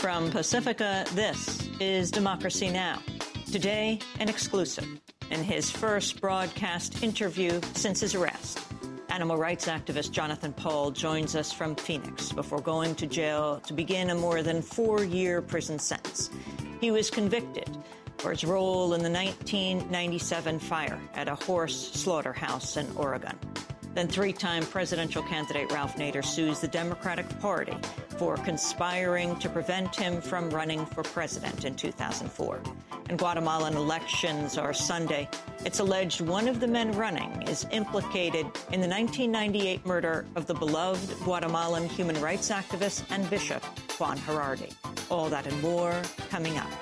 From Pacifica, this is Democracy Now! Today, an exclusive. In his first broadcast interview since his arrest, animal rights activist Jonathan Paul joins us from Phoenix before going to jail to begin a more than 4-year prison sentence. He was convicted for his role in the 1997 fire at a horse slaughterhouse in Oregon. Then three-time presidential candidate Ralph Nader sues the Democratic Party for conspiring to prevent him from running for president in 2004. And Guatemalan elections are Sunday. It's alleged one of the men running is implicated in the 1998 murder of the beloved Guatemalan human rights activist and bishop Juan Gerardi. All that and more coming up.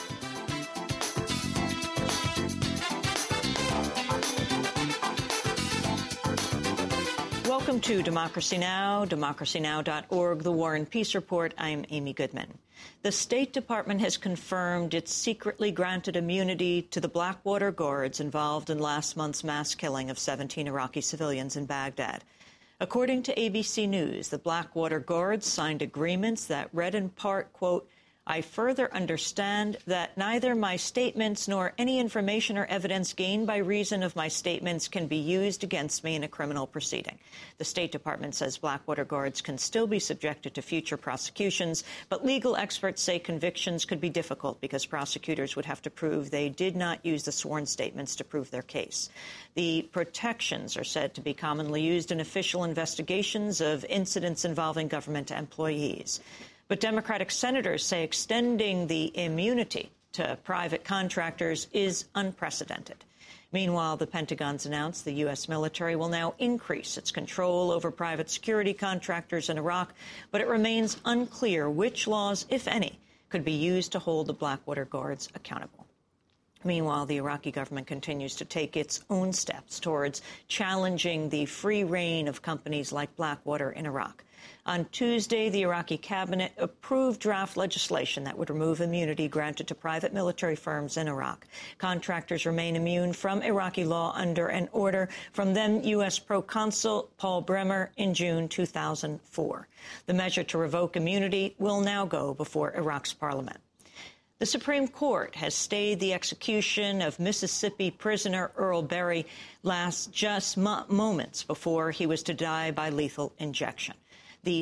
Welcome to Democracy Now!, democracynow.org, The War and Peace Report. I'm Amy Goodman. The State Department has confirmed it secretly granted immunity to the Blackwater Guards involved in last month's mass killing of 17 Iraqi civilians in Baghdad. According to ABC News, the Blackwater Guards signed agreements that read in part, quote, I further understand that neither my statements nor any information or evidence gained by reason of my statements can be used against me in a criminal proceeding. The State Department says Blackwater Guards can still be subjected to future prosecutions, but legal experts say convictions could be difficult because prosecutors would have to prove they did not use the sworn statements to prove their case. The protections are said to be commonly used in official investigations of incidents involving government employees. But Democratic senators say extending the immunity to private contractors is unprecedented. Meanwhile, the Pentagon's announced the U.S. military will now increase its control over private security contractors in Iraq, but it remains unclear which laws, if any, could be used to hold the Blackwater Guards accountable. Meanwhile, the Iraqi government continues to take its own steps towards challenging the free reign of companies like Blackwater in Iraq. On Tuesday, the Iraqi cabinet approved draft legislation that would remove immunity granted to private military firms in Iraq. Contractors remain immune from Iraqi law under an order from then U.S. proconsul Paul Bremer in June 2004. The measure to revoke immunity will now go before Iraq's parliament. The Supreme Court has stayed the execution of Mississippi prisoner Earl Berry just moments before he was to die by lethal injection. The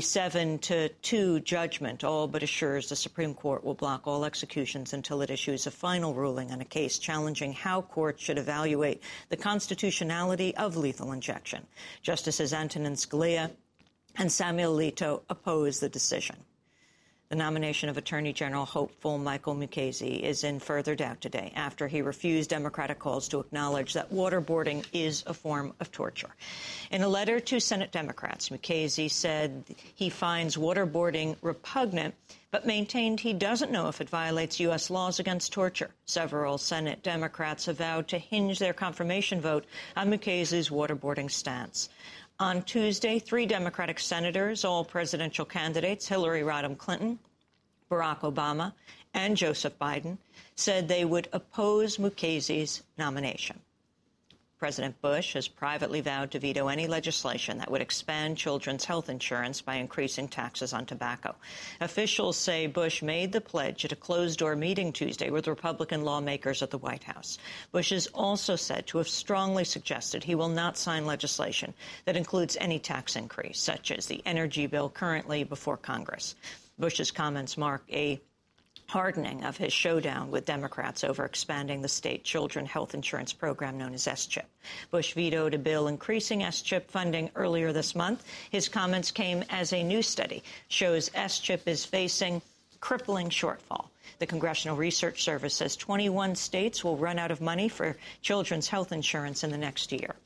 7-2 judgment all but assures the Supreme Court will block all executions until it issues a final ruling on a case challenging how courts should evaluate the constitutionality of lethal injection. Justices Antonin Scalia and Samuel Alito oppose the decision. The nomination of Attorney General hopeful Michael Mukasey is in further doubt today after he refused Democratic calls to acknowledge that waterboarding is a form of torture. In a letter to Senate Democrats, Mukasey said he finds waterboarding repugnant, but maintained he doesn't know if it violates U.S. laws against torture. Several Senate Democrats have vowed to hinge their confirmation vote on Mukasey's waterboarding stance. On Tuesday, 3 Democratic senators, all presidential candidates, Hillary Rodham Clinton, Barack Obama, and Joseph Biden, said they would oppose Mukasey's nomination. President Bush has privately vowed to veto any legislation that would expand children's health insurance by increasing taxes on tobacco. Officials say Bush made the pledge at a closed-door meeting Tuesday with Republican lawmakers at the White House. Bush is also said to have strongly suggested he will not sign legislation that includes any tax increase, such as the energy bill currently before Congress. Bush's comments mark a hardening of his showdown with Democrats over expanding the state children health insurance program known as S-CHIP. Bush vetoed a bill increasing S-CHIP funding earlier this month. His comments came as a new study shows S-CHIP is facing crippling shortfall. The Congressional Research Service says 21 states will run out of money for children's health insurance in the next year.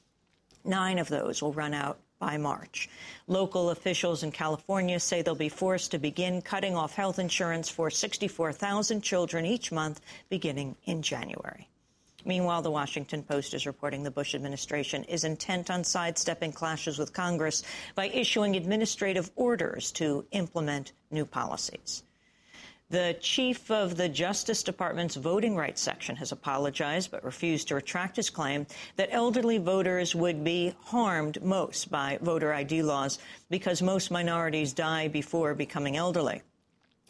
9 of those will run out by March. Local officials in California say they'll be forced to begin cutting off health insurance for 64,000 children each month beginning in January. Meanwhile, the Washington Post is reporting the Bush administration is intent on sidestepping clashes with Congress by issuing administrative orders to implement new policies. The chief of the Justice Department's voting rights section has apologized but refused to retract his claim that elderly voters would be harmed most by voter ID laws because most minorities die before becoming elderly.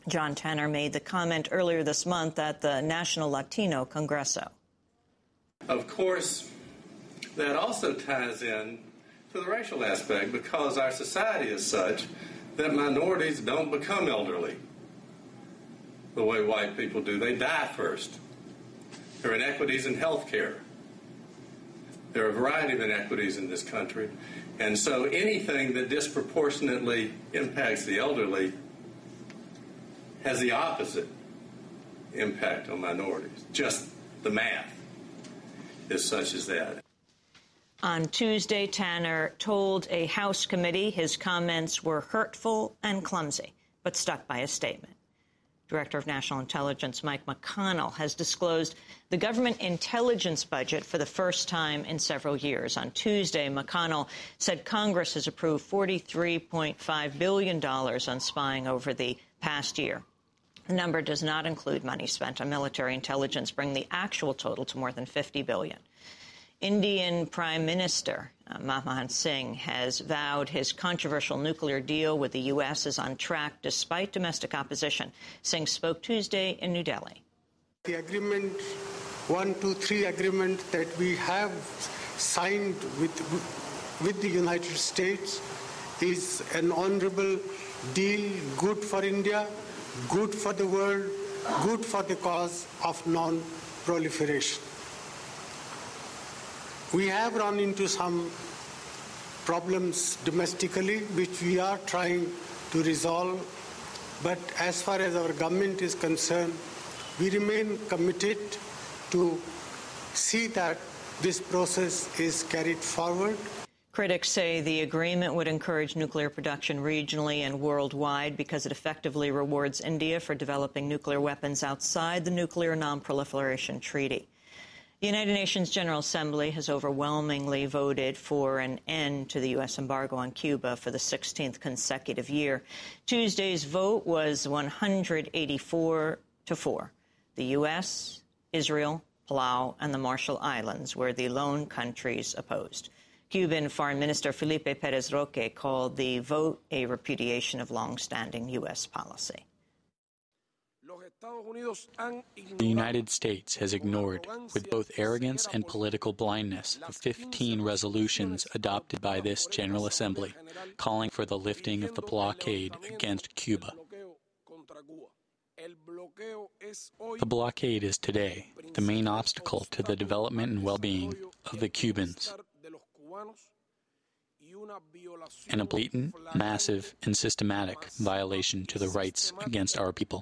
John Tanner made the comment earlier this month at the National Latino Congreso. Of course, that also ties in to the racial aspect, because our society is such that minorities don't become elderly the way white people do. They die first. There are inequities in health care. There are a variety of inequities in this country. And so anything that disproportionately impacts the elderly has the opposite impact on minorities. Just the math is such as that. On Tuesday, Tanner told a House committee his comments were hurtful and clumsy, but stuck by his statement. Director of National Intelligence Mike McConnell has disclosed the government intelligence budget for the first time in several years. On Tuesday, McConnell said Congress has approved $43.5 billion on spying over the past year. The number does not include money spent on military intelligence, bringing the actual total to more than $50 billion. Indian Prime Minister Manmohan Singh has vowed his controversial nuclear deal with the U.S. is on track despite domestic opposition. Singh spoke Tuesday in New Delhi. The agreement, 123 agreement that we have signed with the United States is an honorable deal, good for India, good for the world, good for the cause of non-proliferation. We have run into some problems domestically, which we are trying to resolve. But as far as our government is concerned, we remain committed to see that this process is carried forward. Critics say the agreement would encourage nuclear production regionally and worldwide because it effectively rewards India for developing nuclear weapons outside the Nuclear Non-Proliferation Treaty. The United Nations General Assembly has overwhelmingly voted for an end to the U.S. embargo on Cuba for the 16th consecutive year. Tuesday's vote was 184-4. The U.S., Israel, Palau, and the Marshall Islands were the lone countries opposed. Cuban Foreign Minister Felipe Pérez Roque called the vote a repudiation of long-standing U.S. policy. The United States has ignored, with both arrogance and political blindness, the 15 resolutions adopted by this General Assembly calling for the lifting of the blockade against Cuba. The blockade is today the main obstacle to the development and well-being of the Cubans, and a blatant, massive, and systematic violation to the rights against our people.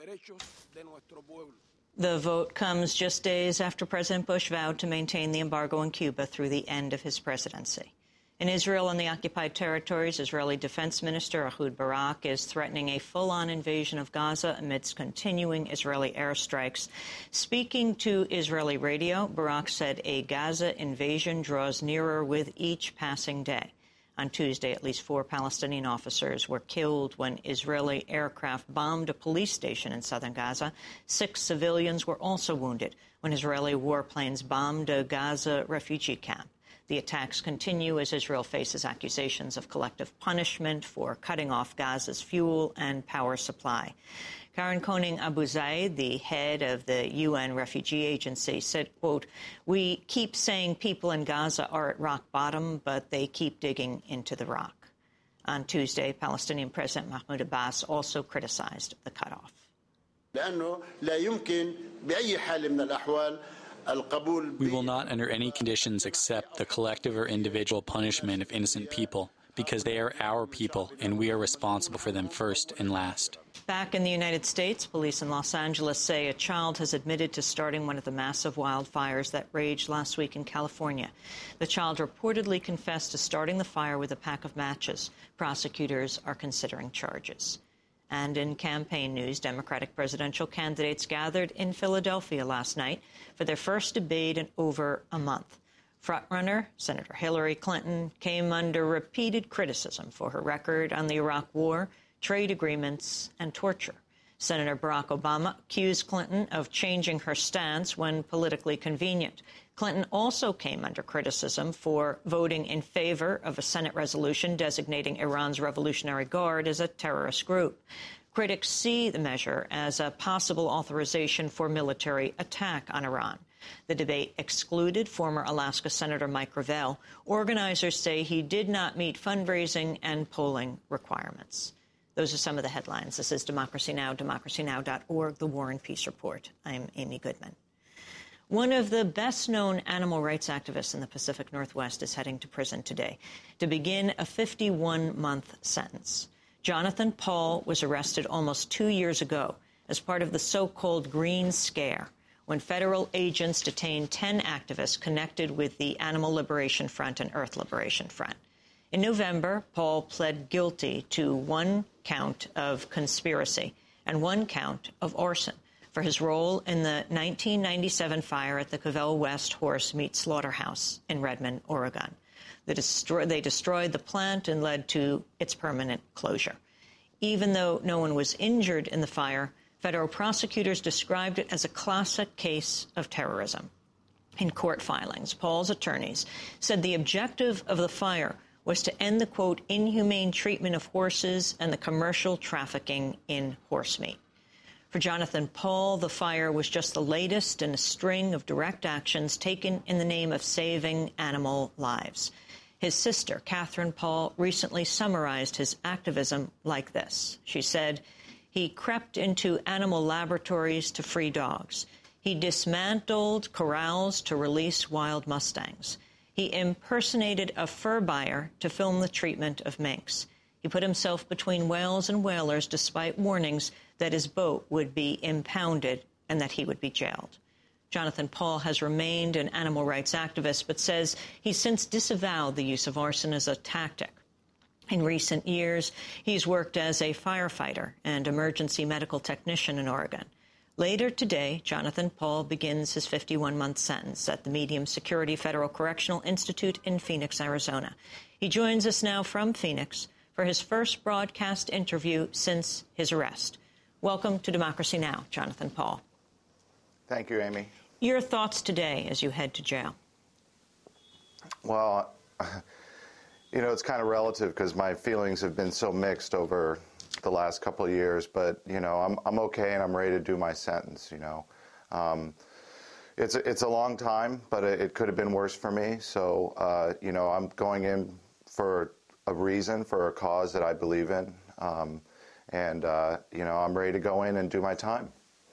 The vote comes just days after President Bush vowed to maintain the embargo on Cuba through the end of his presidency. In Israel and the occupied territories, Israeli Defense Minister Ehud Barak is threatening a full-on invasion of Gaza amidst continuing Israeli airstrikes. Speaking to Israeli radio, Barak said a Gaza invasion draws nearer with each passing day. On Tuesday, at least 4 Palestinian officers were killed when Israeli aircraft bombed a police station in southern Gaza. 6 civilians were also wounded when Israeli warplanes bombed a Gaza refugee camp. The attacks continue as Israel faces accusations of collective punishment for cutting off Gaza's fuel and power supply. Karen Koning Abu Zaid, the head of the UN Refugee Agency, said, quote, "We keep saying people in Gaza are at rock bottom, but they keep digging into the rock." On Tuesday, Palestinian President Mahmoud Abbas also criticized the cutoff. We will not under any conditions accept the collective or individual punishment of innocent people, because they are our people and we are responsible for them first and last. Back in the United States, police in Los Angeles say a child has admitted to starting one of the massive wildfires that raged last week in California. The child reportedly confessed to starting the fire with a pack of matches. Prosecutors are considering charges. And in campaign news, Democratic presidential candidates gathered in Philadelphia last night for their first debate in over a month. Frontrunner Senator Hillary Clinton came under repeated criticism for her record on the Iraq War, trade agreements, and torture. Senator Barack Obama accused Clinton of changing her stance when politically convenient. Clinton also came under criticism for voting in favor of a Senate resolution designating Iran's Revolutionary Guard as a terrorist group. Critics see the measure as a possible authorization for military attack on Iran. The debate excluded former Alaska Senator Mike Gravel. Organizers say he did not meet fundraising and polling requirements. Those are some of the headlines. This is Democracy Now!, democracynow.org, The War and Peace Report. I'm Amy Goodman. One of the best-known animal rights activists in the Pacific Northwest is heading to prison today to begin a 51-month sentence. Jonathan Paul was arrested almost 2 years ago as part of the so-called Green Scare, when federal agents detained 10 activists connected with the Animal Liberation Front and Earth Liberation Front. In November, Paul pled guilty to 1 count of conspiracy and 1 count of arson for his role in the 1997 fire at the Cavell West Horse Meat Slaughterhouse in Redmond, Oregon. They destroyed the plant and led to its permanent closure. Even though no one was injured in the fire, federal prosecutors described it as a classic case of terrorism. In court filings, Paul's attorneys said the objective of the fire was to end the, quote, inhumane treatment of horses and the commercial trafficking in horse meat. For Jonathan Paul, the fire was just the latest in a string of direct actions taken in the name of saving animal lives. His sister, Catherine Paul, recently summarized his activism like this. She said, "He crept into animal laboratories to free dogs. He dismantled corrals to release wild mustangs. He impersonated a fur buyer to film the treatment of minks. He put himself between whales and whalers despite warnings that his boat would be impounded and that he would be jailed." Jonathan Paul has remained an animal rights activist, but says he's since disavowed the use of arson as a tactic. In recent years, he's worked as a firefighter and emergency medical technician in Oregon. Later today, Jonathan Paul begins his 51-month sentence at the Medium Security Federal Correctional Institute in Phoenix, Arizona. He joins us now from Phoenix for his first broadcast interview since his arrest. Welcome to Democracy Now!, Jonathan Paul. Thank you, Amy. Your thoughts today as you head to jail? Well, you know, it's kind of relative because my feelings have been so mixed over the last couple of years, but, you know, I'm okay and I'm ready to do my sentence, you know. It's a long time, but it could have been worse for me. So, you know, I'm going in for a reason, for a cause that I believe in. You know, I'm ready to go in and do my time.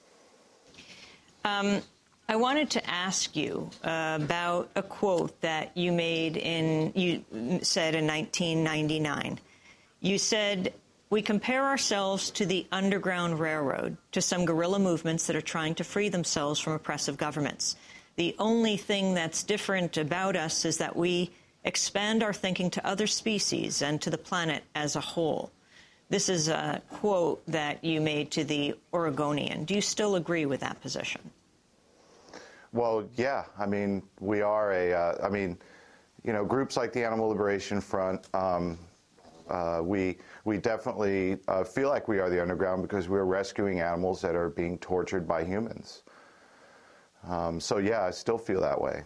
I wanted to ask you about a quote that you said in 1999. You said, "We compare ourselves to the Underground Railroad, to some guerrilla movements that are trying to free themselves from oppressive governments. The only thing that's different about us is that we expand our thinking to other species and to the planet as a whole." This is a quote that you made to the Oregonian. Do you still agree with that position? Well, yeah. I mean, we are I mean, you know, groups like the Animal Liberation Front, we definitely feel like we are the underground because we're rescuing animals that are being tortured by humans. So, yeah, I still feel that way.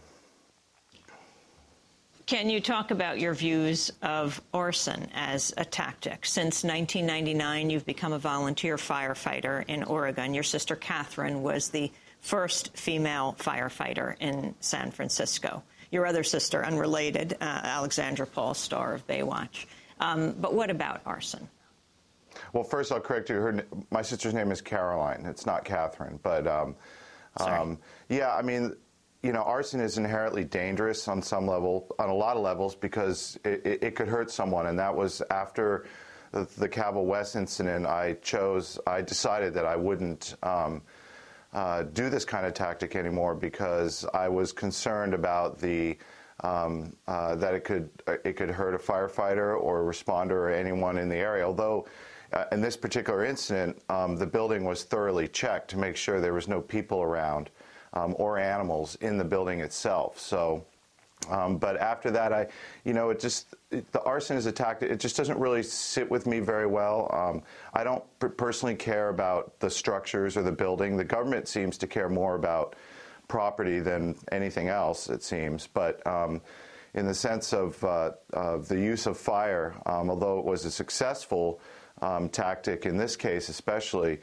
Can you talk about your views of arson as a tactic? Since 1999, you've become a volunteer firefighter in Oregon. Your sister, Catherine, was the first female firefighter in San Francisco. Your other sister, unrelated, Alexandra Paul, star of Baywatch. But what about arson? Well, first I'll correct you. My sister's name is Caroline. It's not Catherine. But, yeah, I mean, you know, arson is inherently dangerous on some level, on a lot of levels, because it could hurt someone. And that was after the Cavell West incident. I decided that I wouldn't do this kind of tactic anymore because I was concerned about that it could hurt a firefighter or a responder or anyone in the area. Although in this particular incident, the building was thoroughly checked to make sure there was no people around or animals in the building itself. So, but after that, the arson is a tactic. It just doesn't really sit with me very well. I don't personally care about the structures or the building. The government seems to care more about property than anything else, it seems. But in the sense of the use of fire, although it was a successful tactic in this case especially,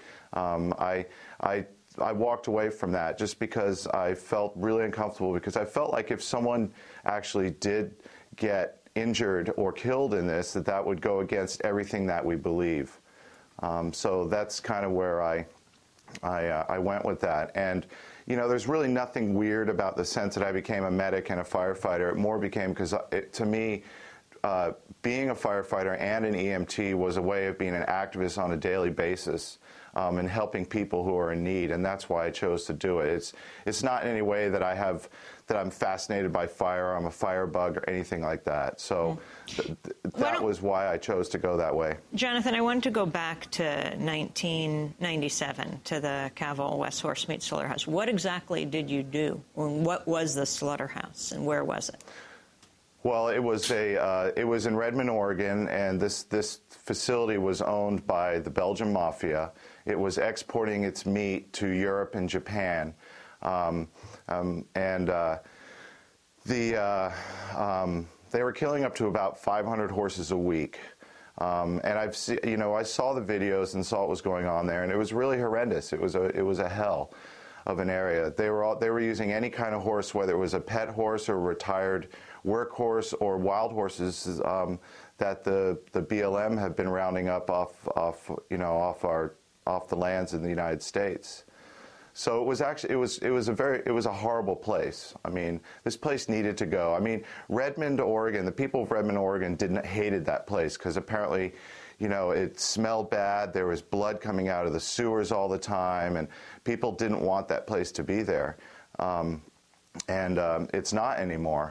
I walked away from that just because I felt really uncomfortable, because I felt like if someone actually did get injured or killed in this, that would go against everything that we believe. So that's kind of where I went with that. And, you know, there's really nothing weird about the sense that I became a medic and a firefighter. It more became because, to me, being a firefighter and an EMT was a way of being an activist on a daily basis and helping people who are in need, and that's why I chose to do it. It's not in any way that I'm fascinated by fire, or I'm a firebug or anything like that. So that was why I chose to go that way. Jonathan, I wanted to go back to 1997, to the Cavill West Horsemeat Slaughterhouse. What exactly did you do? What was the slaughterhouse, and where was it? Well, it was in Redmond, Oregon, and this facility was owned by the Belgian mafia. It was exporting its meat to Europe and Japan, they were killing up to about 500 horses a week. And I saw the videos and saw what was going on there, and it was really horrendous. It was a hell of an area. They were using any kind of horse, whether it was a pet horse or a retired workhorse or wild horses that the BLM have been rounding up off the lands in the United States. So it was a horrible place. I mean, this place needed to go. I mean, Redmond, Oregon, the people of Redmond, Oregon hated that place because apparently, you know, it smelled bad. There was blood coming out of the sewers all the time, and people didn't want that place to be there. It's not anymore.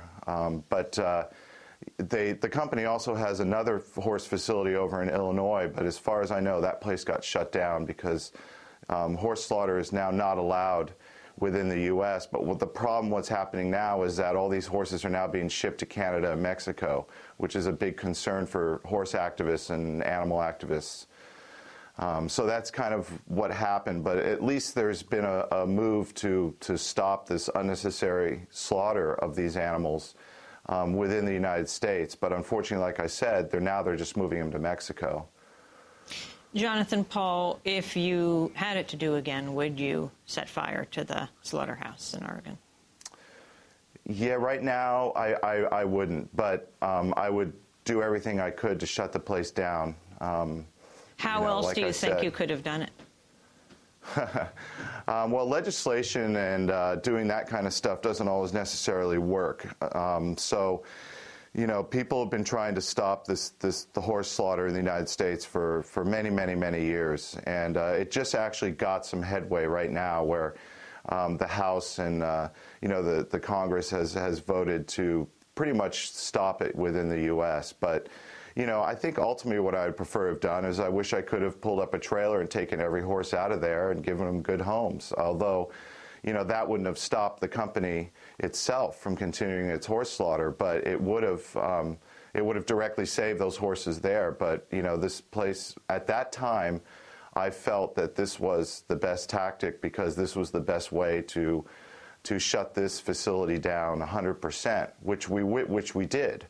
The company also has another horse facility over in Illinois, but as far as I know, that place got shut down because horse slaughter is now not allowed within the U.S. But what's happening now is that all these horses are now being shipped to Canada and Mexico, which is a big concern for horse activists and animal activists. So that's kind of what happened, but at least there's been a move to stop this unnecessary slaughter of these animals within the United States. But unfortunately, like I said, they're just moving them to Mexico. Jonathan Paul, if you had it to do again, would you set fire to the slaughterhouse in Oregon? Yeah, right now I wouldn't, but I would do everything I could to shut the place down. How else do you think you could have done it? Well, legislation and doing that kind of stuff doesn't always necessarily work. So, you know, people have been trying to stop the horse slaughter in the United States for many, many, many years. And it just actually got some headway right now where the House and, the Congress has voted to pretty much stop it within the U.S. But, you know, I think ultimately what I would prefer to have done is I wish I could have pulled up a trailer and taken every horse out of there and given them good homes. Although, you know, that wouldn't have stopped the company itself from continuing its horse slaughter, but it would have directly saved those horses there. But, you know, this place, at that time, I felt that this was the best tactic because this was the best way to shut this facility down 100%, which we did.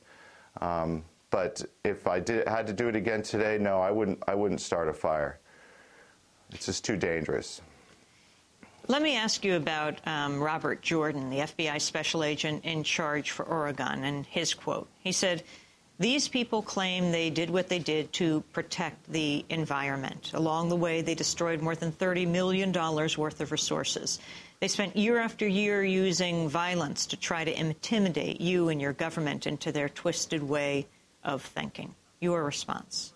But if I had to do it again today, no, I wouldn't start a fire. It's just too dangerous. Let me ask you about Robert Jordan, the FBI special agent in charge for Oregon, and his quote. He said, "These people claim they did what they did to protect the environment. Along the way, they destroyed more than $30 million worth of resources. They spent year after year using violence to try to intimidate you and your government into their twisted way of thinking." Your response?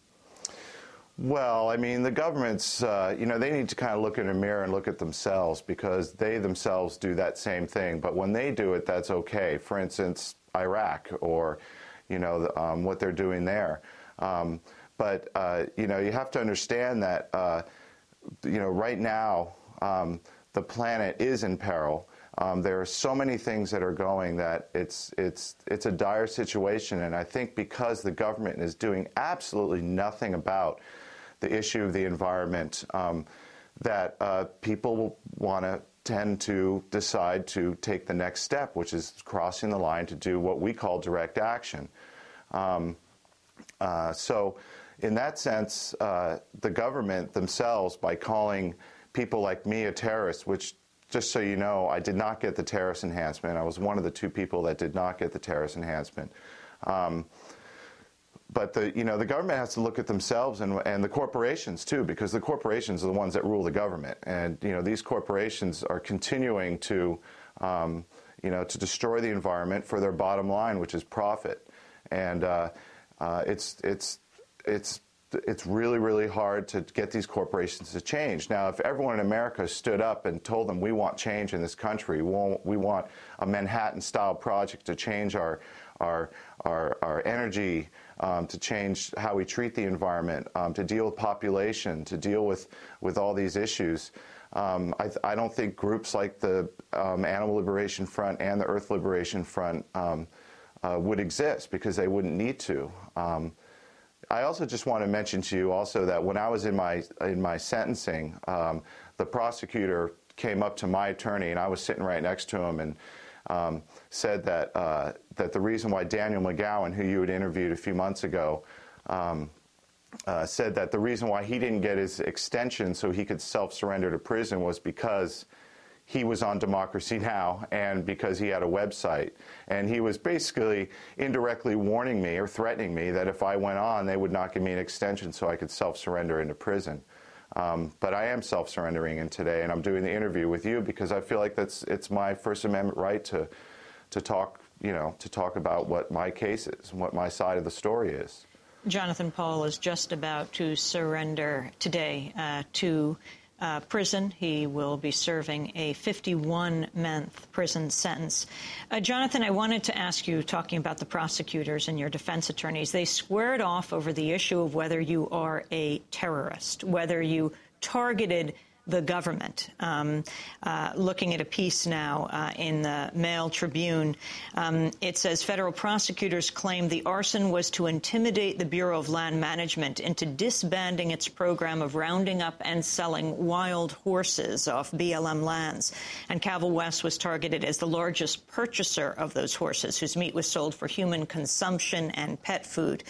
Well, I mean, the governments, they need to kind of look in a mirror and look at themselves because they themselves do that same thing. But when they do it, that's okay. For instance, Iraq or, what they're doing there. But you have to understand that, right now the planet is in peril. There are so many things that are going that it's a dire situation, and I think because the government is doing absolutely nothing about the issue of the environment, that people tend to decide to take the next step, which is crossing the line to do what we call direct action. So in that sense, the government themselves, by calling people like me a terrorist, which, just so you know, I did not get the terrorist enhancement. I was one of the 2 people that did not get the terrorist enhancement. But the government has to look at themselves and the corporations too, because the corporations are the ones that rule the government, and these corporations are continuing to to destroy the environment for their bottom line, which is profit, and it's really, really hard to get these corporations to change. Now, if everyone in America stood up and told them we want change in this country, we want a Manhattan-style project to change our energy, to change how we treat the environment, to deal with population, to deal with all these issues, I don't think groups like the Animal Liberation Front and the Earth Liberation Front would exist, because they wouldn't need to. I also just want to mention to you also that when I was in my sentencing, the prosecutor came up to my attorney, and I was sitting right next to him, and said that that the reason why Daniel McGowan, who you had interviewed a few months ago, said that the reason why he didn't get his extension so he could self-surrender to prison was because he was on Democracy Now! And because he had a website. And he was basically indirectly warning me or threatening me that if I went on, they would not give me an extension so I could self-surrender into prison. But I am self-surrendering in today, and I'm doing the interview with you because I feel like it's my First Amendment right to talk, to talk about what my case is and what my side of the story is. Jonathan Paul is just about to surrender today to prison. He will be serving a 51-month prison sentence. Jonathan, I wanted to ask you, talking about the prosecutors and your defense attorneys, they squared off over the issue of whether you are a terrorist, whether you targeted the government. Looking at a piece now in the Mail Tribune, it says federal prosecutors claim the arson was to intimidate the Bureau of Land Management into disbanding its program of rounding up and selling wild horses off BLM lands. And Caval West was targeted as the largest purchaser of those horses, whose meat was sold for human consumption and pet food.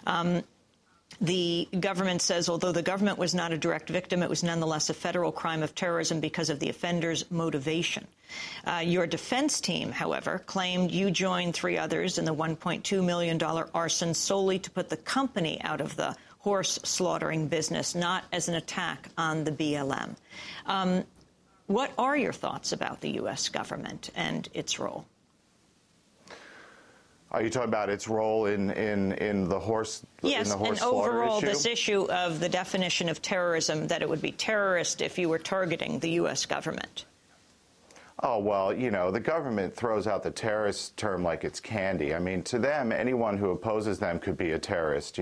The government says, although the government was not a direct victim, it was nonetheless a federal crime of terrorism because of the offender's motivation. Your defense team, however, claimed you joined 3 others in the $1.2 million arson solely to put the company out of the horse slaughtering business, not as an attack on the BLM. What are your thoughts about the U.S. government and its role? Are you talking about its role in the horse? Yes, in the horse and overall, issue? this issue of the definition of terrorism, that it would be terrorist if you were targeting the U.S. government. Oh, well, the government throws out the terrorist term like it's candy. I mean, to them, anyone who opposes them could be a terrorist,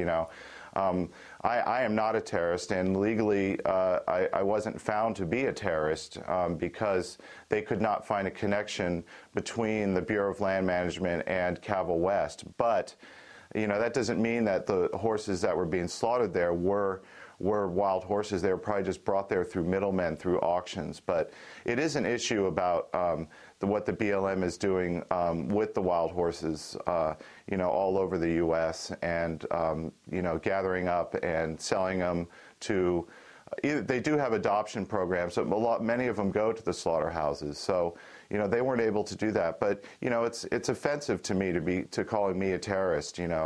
I am not a terrorist, and legally I wasn't found to be a terrorist because they could not find a connection between the Bureau of Land Management and Caval West. But, that doesn't mean that the horses that were being slaughtered there were wild horses. They were probably just brought there through middlemen, through auctions. But it is an issue about what the BLM is doing with the wild horses, all over the U.S. and, gathering up and selling them to. They do have adoption programs, but many of them go to the slaughterhouses. So, they weren't able to do that. But, it's offensive to me to calling me a terrorist, and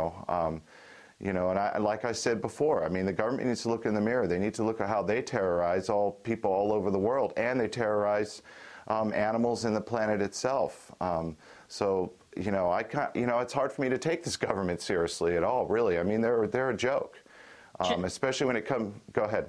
like I said before, I mean, the government needs to look in the mirror. They need to look at how they terrorize all people all over the world, and they terrorize animals and the planet itself. So, I can't, it's hard for me to take this government seriously at all, really. I mean, they're a joke, especially when it comes. Go ahead.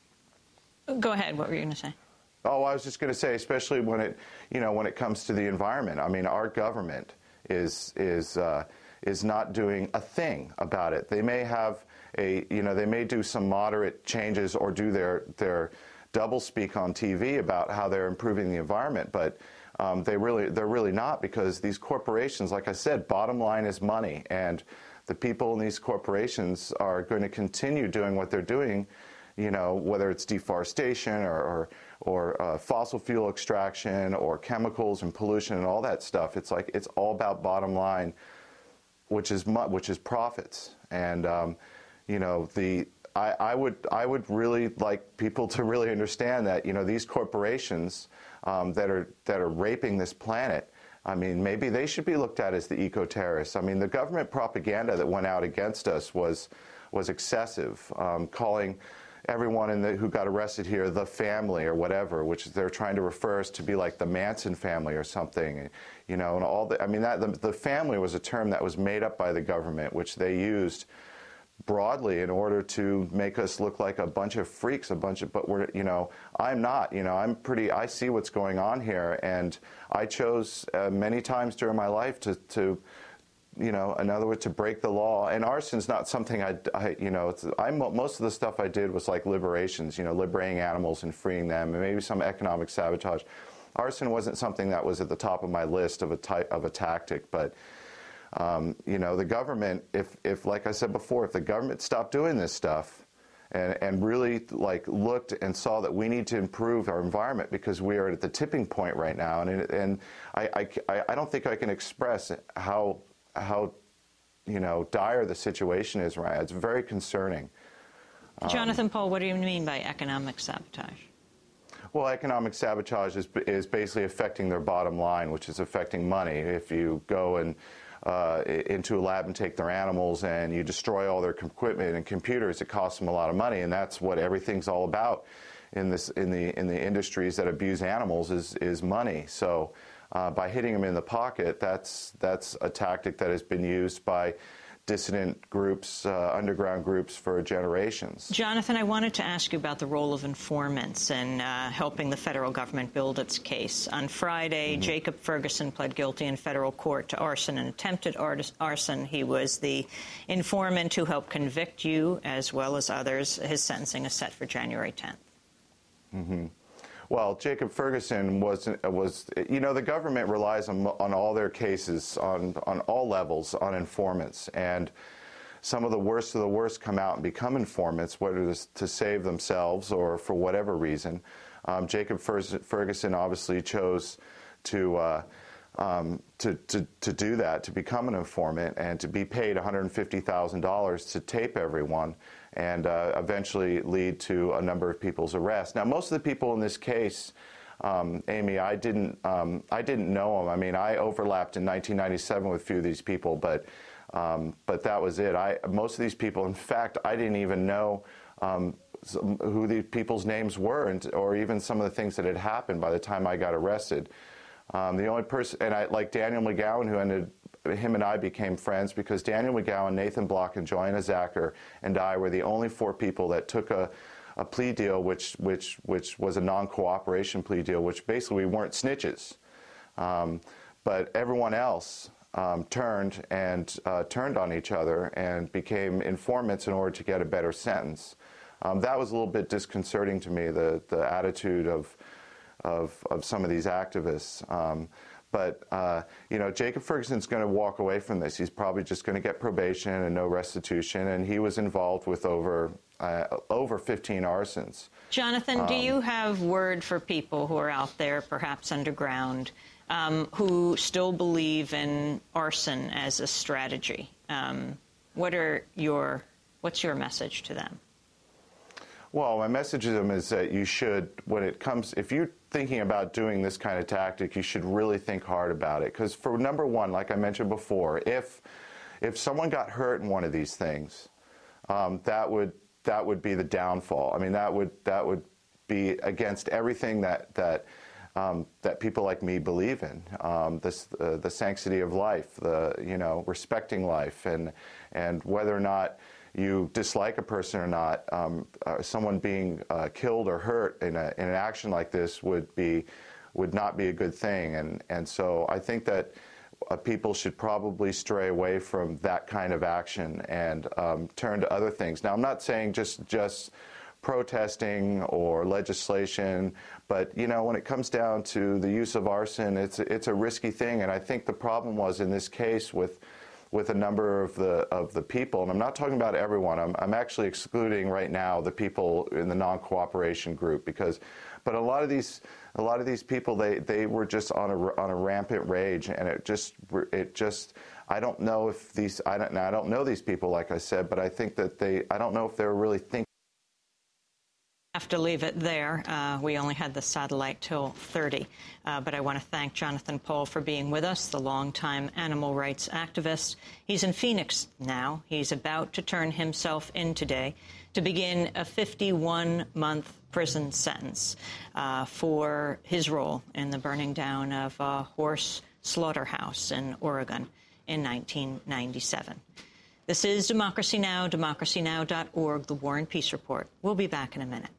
Go ahead. What were you going to say? Oh, I was just going to say, especially when it comes to the environment. I mean, our government is not doing a thing about it. They may have they may do some moderate changes or do their doublespeak on TV about how they're improving the environment, but they're really not, because these corporations, like I said, bottom line is money, and the people in these corporations are going to continue doing what they're doing, whether it's deforestation or fossil fuel extraction or chemicals and pollution and all that stuff. It's all about bottom line, which is profits. And you know, I would really like people to really understand that, you know, these corporations that are raping this planet, I mean, maybe they should be looked at as the eco-terrorists. I mean, the government propaganda that went out against us was excessive, calling everyone who got arrested here the family or whatever, which they're trying to refer us to be like the Manson family or something, you know, and all the, I mean, the family was a term that was made up by the government, which they used broadly in order to make us look like a bunch of freaks, but we're, you know, I'm not, you know, I see what's going on here, and I chose many times during my life to you know, in other words, to break the law. And arson's not something you know, most of the stuff I did was like liberations, you know, liberating animals and freeing them, and maybe some economic sabotage. Arson wasn't something that was at the top of my list of a tactic, but you know, the government, if like I said before, if the government stopped doing this stuff and really like looked and saw that we need to improve our environment because we are at the tipping point right now, and I don't think I can express how you know, dire the situation is right now. It's very concerning. Jonathan Paul, what do you mean by economic sabotage? Well, economic sabotage is basically affecting their bottom line, which is affecting money. If you go into a lab and take their animals and you destroy all their equipment and computers, it costs them a lot of money, and that's what everything's all about in the industries that abuse animals is money. So by hitting them in the pocket, that's a tactic that has been used by dissident groups, underground groups for generations. Jonathan, I wanted to ask you about the role of informants in helping the federal government build its case. On Friday, Jacob Ferguson pled guilty in federal court to arson and attempted arson. He was the informant who helped convict you, as well as others. His sentencing is set for January 10th. Mm-hmm. Well, Jacob Ferguson was, you know, the government relies on all their cases, on all levels, on informants. And some of the worst come out and become informants, whether it's to save themselves or for whatever reason. Jacob Ferguson obviously chose to do that, to become an informant and to be paid $150,000 to tape everyone, and eventually lead to a number of people's arrests. Now, most of the people in this case, Amy, I didn't know them. I mean, I overlapped in 1997 with a few of these people, but that was it. Most of these people, in fact, I didn't even know who these people's names were, or even some of the things that had happened by the time I got arrested. The only person, and like Daniel McGowan, him and I became friends because Daniel McGowan, Nathan Block, and Joanna Zacher and I were the only 4 people that took a plea deal, which was a non-cooperation plea deal, which basically we weren't snitches. But everyone else turned on each other and became informants in order to get a better sentence. That was a little bit disconcerting to me, the attitude of some of these activists. But you know, Jacob Ferguson's going to walk away from this. He's probably just going to get probation and no restitution, and he was involved with over 15 arsons. Jonathan, do you have word for people who are out there, perhaps underground, who still believe in arson as a strategy? What's your message to them? Well, my message to them is that you should, if you're thinking about doing this kind of tactic, you should really think hard about it. Because for number one, like I mentioned before, if someone got hurt in one of these things, that would be the downfall. I mean, that would be against everything that people like me believe in. The sanctity of life, respecting life, and whether or not you dislike a person or not, someone being killed or hurt in an action like this would not be a good thing. And so I think that people should probably stray away from that kind of action and turn to other things. Now, I'm not saying just protesting or legislation, but when it comes down to the use of arson, it's a risky thing. And I think the problem was in this case with a number of the people, and I'm not talking about everyone. I'm actually excluding right now the people in the non-cooperation group, because But a lot of these people, they were just on a rampant rage, and it just I don't know if these I don't know these people, like I said, but I think that I don't know if they were really thinking. Have to leave it there. We only had the satellite till 30. But I want to thank Jonathan Paul for being with us, the longtime animal rights activist. He's in Phoenix now. He's about to turn himself in today to begin a 51-month prison sentence for his role in the burning down of a horse slaughterhouse in Oregon in 1997. This is Democracy Now!, democracynow.org, The War and Peace Report. We'll be back in a minute.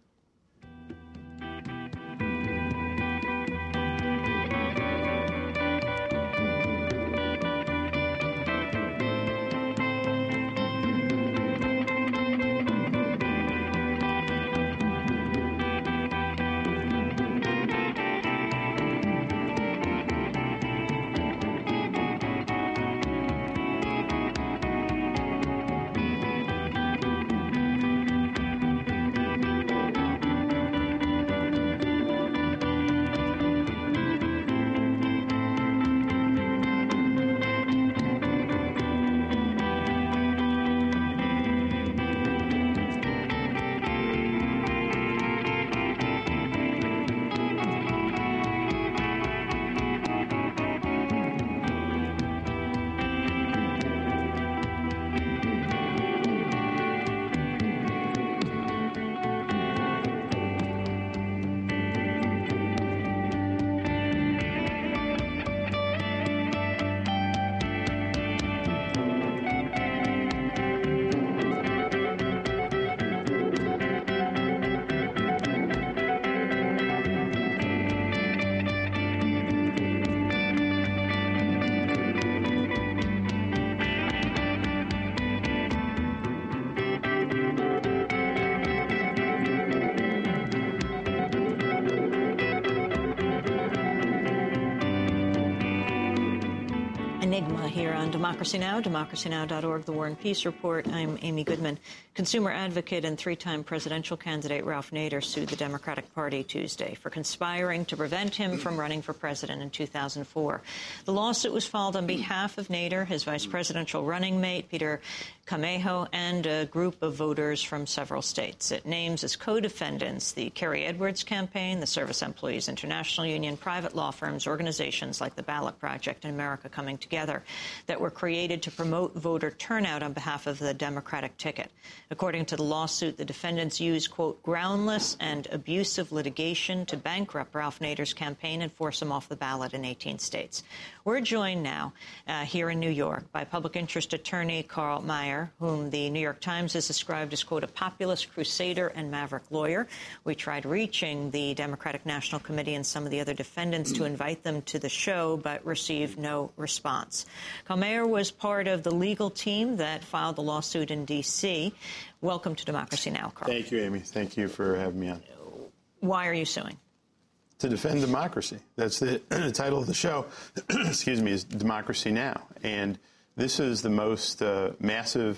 Enigma here on Democracy Now!, democracynow.org, The War and Peace Report. I'm Amy Goodman. Consumer advocate and three-time presidential candidate Ralph Nader sued the Democratic Party Tuesday for conspiring to prevent him from running for president in 2004. The lawsuit was filed on behalf of Nader, his vice presidential running mate, Peter Camejo, and a group of voters from several states. It names as co-defendants the Kerry Edwards campaign, the Service Employees International Union, private law firms, organizations like the Ballot Project and America Coming Together that were created to promote voter turnout on behalf of the Democratic ticket. According to the lawsuit, the defendants used, quote, groundless and abusive litigation to bankrupt Ralph Nader's campaign and force him off the ballot in 18 states. We're joined now here in New York by public interest attorney Carl Meyer, whom the New York Times has described as, quote, a populist crusader and maverick lawyer. We tried reaching the Democratic National Committee and some of the other defendants to invite them to the show, but received no response. Carl Meyer was part of the legal team that filed the lawsuit in D.C. Welcome to Democracy Now!, Carl. Thank you, Amy. Thank you for having me on. Why are you suing? To defend democracy. That's the title of the show, excuse me, is Democracy Now! And this is the most massive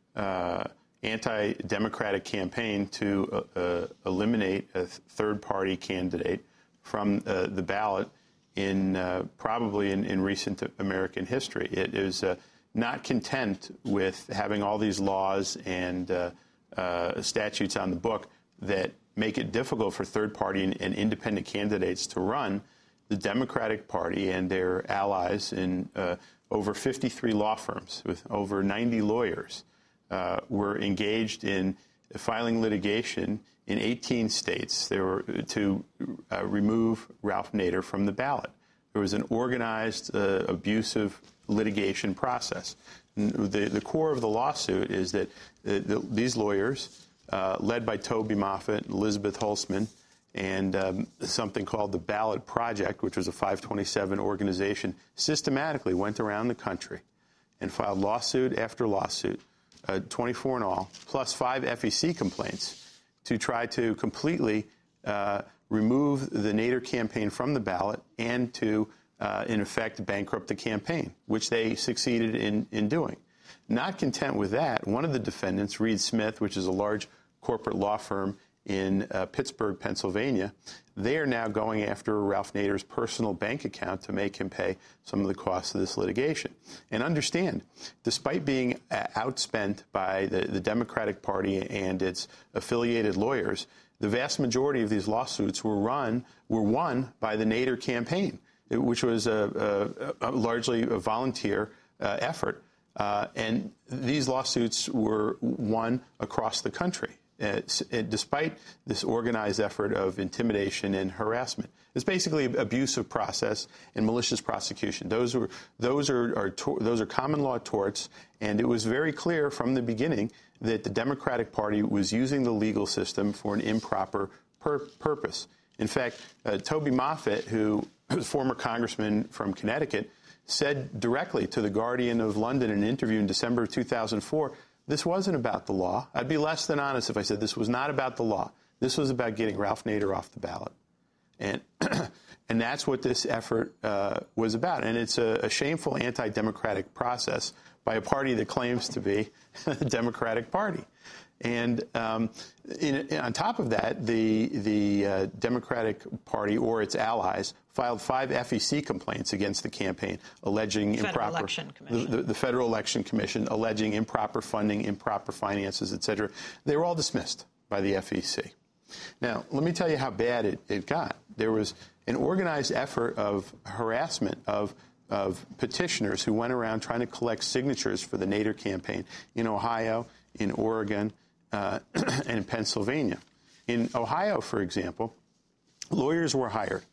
anti-democratic campaign to eliminate a third-party candidate from the ballot probably in recent American history. It is not content with having all these laws and statutes on the book that make it difficult for third-party and independent candidates to run. The Democratic Party and their allies in over 53 law firms with over 90 lawyers were engaged in filing litigation in 18 states. They were to remove Ralph Nader from the ballot. There was an organized, abusive litigation process. The core of the lawsuit is that these lawyers, led by Toby Moffett, Elizabeth Holtzman, and something called the Ballot Project, which was a 527 organization, systematically went around the country and filed lawsuit after lawsuit, 24 in all, plus 5 FEC complaints to try to completely remove the Nader campaign from the ballot and to, in effect, bankrupt the campaign, which they succeeded in doing. Not content with that, one of the defendants, Reed Smith, which is a large corporate law firm in Pittsburgh, Pennsylvania, they are now going after Ralph Nader's personal bank account to make him pay some of the costs of this litigation. And understand, despite being outspent by the Democratic Party and its affiliated lawyers, the vast majority of these lawsuits were won by the Nader campaign, which was largely a volunteer effort. And these lawsuits were won across the country. Despite this organized effort of intimidation and harassment. It's basically abuse of process and malicious prosecution. Those are common law torts, and it was very clear from the beginning that the Democratic Party was using the legal system for an improper purpose. In fact, Toby Moffett, who was a former congressman from Connecticut, said directly to The Guardian of London in an interview in December of 2004, this wasn't about the law. I'd be less than honest if I said this was not about the law. This was about getting Ralph Nader off the ballot. And and that's what this effort was about. And it's a shameful anti-democratic process by a party that claims to be a Democratic Party. And on top of that, the Democratic Party or its allies filed 5 FEC complaints against the campaign, alleging improper the Federal Election Commission, alleging improper funding, improper finances, etc. They were all dismissed by the FEC. Now, let me tell you how bad it got. There was an organized effort of harassment of petitioners who went around trying to collect signatures for the Nader campaign in Ohio, in Oregon, and in Pennsylvania. In Ohio, for example, lawyers were hired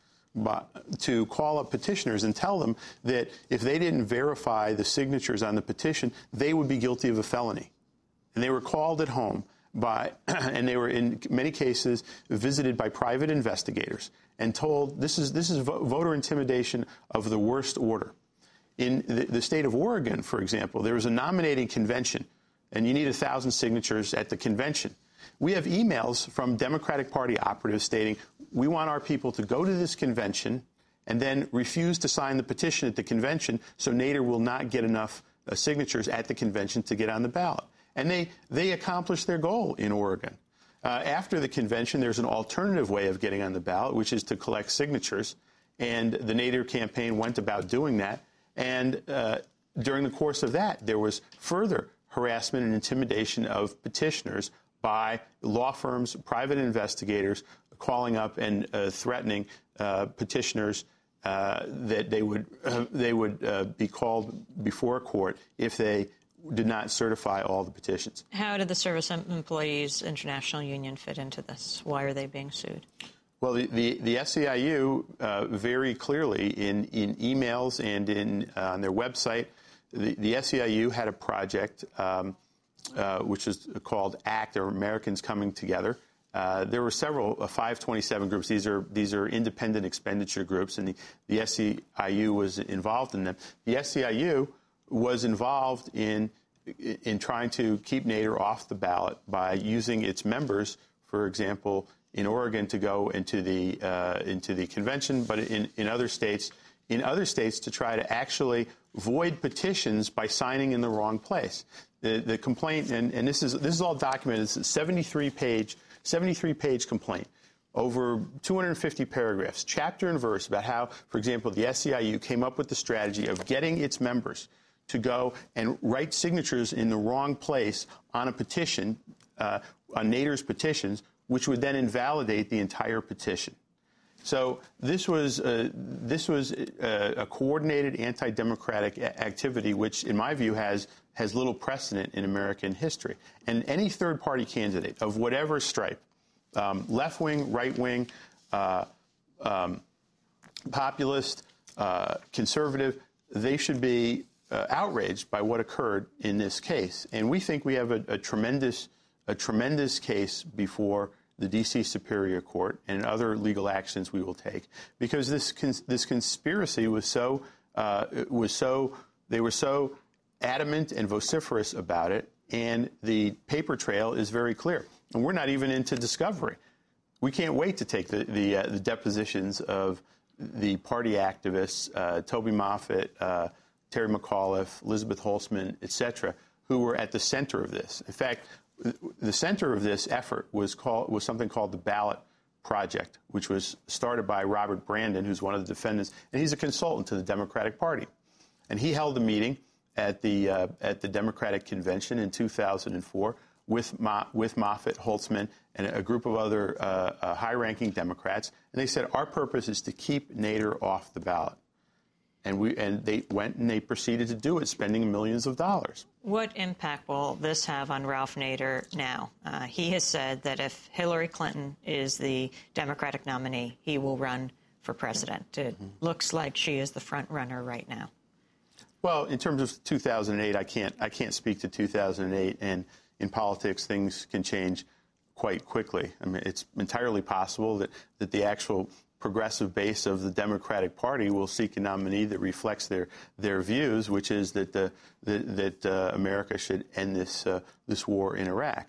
to call up petitioners and tell them that if they didn't verify the signatures on the petition, they would be guilty of a felony. And they were called at home and they were in many cases visited by private investigators and told this is voter intimidation of the worst order. In the state of Oregon, for example, there was a nominating convention, and you need 1,000 signatures at the convention. We have emails from Democratic Party operatives stating, we want our people to go to this convention and then refuse to sign the petition at the convention so Nader will not get enough signatures at the convention to get on the ballot. And they accomplished their goal in Oregon. After the convention, there's an alternative way of getting on the ballot, which is to collect signatures. And the Nader campaign went about doing that. And during the course of that, there was further harassment and intimidation of petitioners by law firms, private investigators, calling up and threatening petitioners that they would be called before a court if they did not certify all the petitions. How did the Service Employees International Union fit into this? Why are they being sued? Well, the SEIU very clearly in emails and on their website, the SEIU had a project which is called ACT, or Americans Coming Together. There were several 527 groups. These are independent expenditure groups, and the SEIU was involved in them. The SEIU was involved in trying to keep Nader off the ballot by using its members, for example, in Oregon to go into the convention, but in other states to try to actually void petitions by signing in the wrong place. The complaint, and this is all documented. It's a 73-page complaint, over 250 paragraphs, chapter and verse about how, for example, the SEIU came up with the strategy of getting its members to go and write signatures in the wrong place on a petition, on Nader's petitions, which would then invalidate the entire petition. So this was a coordinated anti-democratic activity, which, in my view, has little precedent in American history. And any third-party candidate of whatever stripe, left-wing, right-wing, populist, conservative, they should be outraged by what occurred in this case. And we think we have a tremendous case before the D.C. Superior Court and other legal actions we will take, because this conspiracy was so they were so adamant and vociferous about it, and the paper trail is very clear. And we're not even into discovery. We can't wait to take the depositions of the party activists, Toby Moffett, Terry McAuliffe, Elizabeth Holtzman, et cetera, who were at the center of this. In fact, the center of this effort was something called the Ballot Project, which was started by Robert Brandon, who's one of the defendants, and he's a consultant to the Democratic Party. And he held a meeting at the Democratic Convention in 2004 with Moffitt, Holtzman, and a group of other high-ranking Democrats, and they said our purpose is to keep Nader off the ballot. And they went and they proceeded to do it, spending millions of dollars. What impact will this have on Ralph Nader now? He has said that if Hillary Clinton is the Democratic nominee, he will run for president. It looks like she is the front runner right now. Well, in terms of 2008, I can't speak to 2008, and in politics, things can change quite quickly. I mean, it's entirely possible that the actual progressive base of the Democratic Party will seek a nominee that reflects their views, which is that America should end this war in Iraq.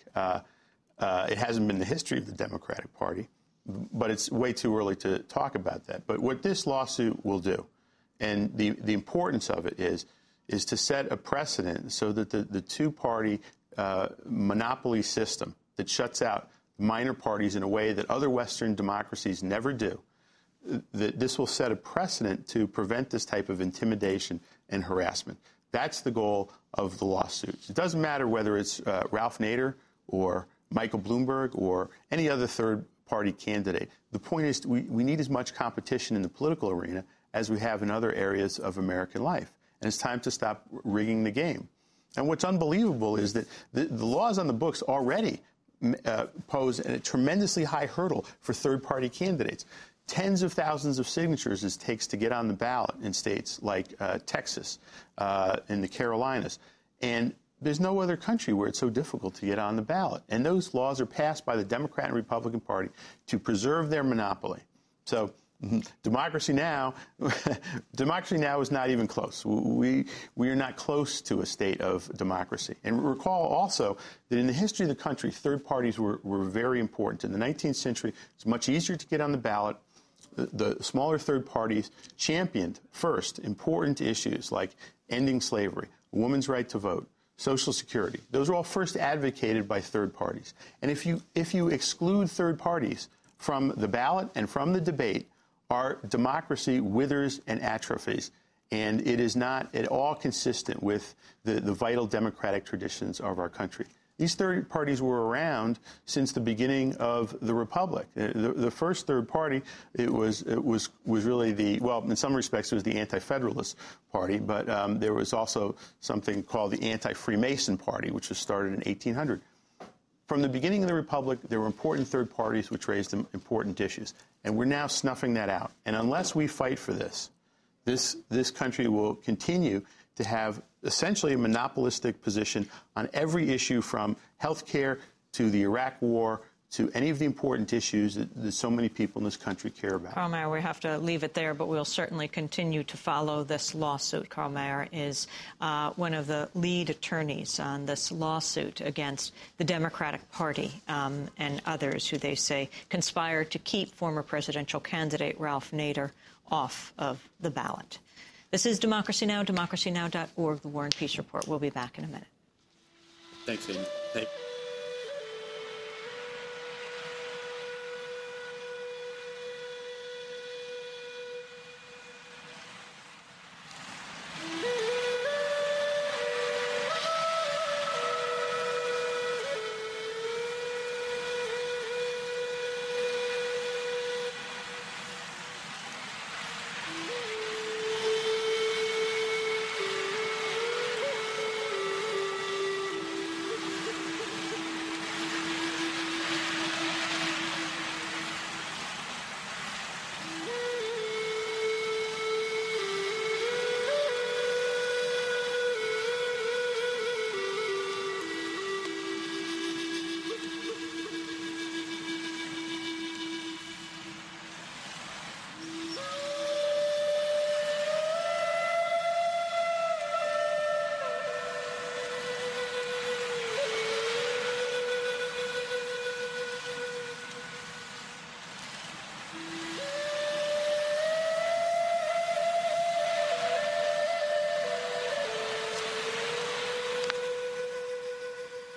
It hasn't been the history of the Democratic Party, but it's way too early to talk about that. But what this lawsuit will do, and the importance of it is to set a precedent so that the two-party monopoly system that shuts out minor parties in a way that other Western democracies never do, that this will set a precedent to prevent this type of intimidation and harassment. That's the goal of the lawsuit. It doesn't matter whether it's Ralph Nader or Michael Bloomberg or any other third-party candidate. The point is we need as much competition in the political arena as we have in other areas of American life. And it's time to stop rigging the game. And what's unbelievable is that the laws on the books already pose a tremendously high hurdle for third-party candidates. Tens of thousands of signatures it takes to get on the ballot in states like Texas and the Carolinas. And there's no other country where it's so difficult to get on the ballot. And those laws are passed by the Democrat and Republican Party to preserve their monopoly. So Democracy Now! Democracy Now! Is not even close. We are not close to a state of democracy. And recall also that in the history of the country, third parties were very important. In the 19th century, it's much easier to get on the ballot. The smaller third parties championed first important issues like ending slavery, women's right to vote, Social Security. Those were all first advocated by third parties. And if you exclude third parties from the ballot and from the debate, our democracy withers and atrophies, and it is not at all consistent with the vital democratic traditions of our country. These third parties were around since the beginning of the Republic. The first third party, it was really well, in some respects, it was the Anti-Federalist Party, but there was also something called the Anti-Freemason Party, which was started in 1800. From the beginning of the Republic, there were important third parties which raised important issues, and we're now snuffing that out. And unless we fight for this country will continue to have essentially a monopolistic position on every issue from health care to the Iraq war to any of the important issues that so many people in this country care about. Carl Mayer, we have to leave it there, but we'll certainly continue to follow this lawsuit. Carl Mayer is one of the lead attorneys on this lawsuit against the Democratic Party and others who they say conspired to keep former presidential candidate Ralph Nader off of the ballot. This is Democracy Now!, democracynow.org, The War and Peace Report. We'll be back in a minute. Thanks, Amy.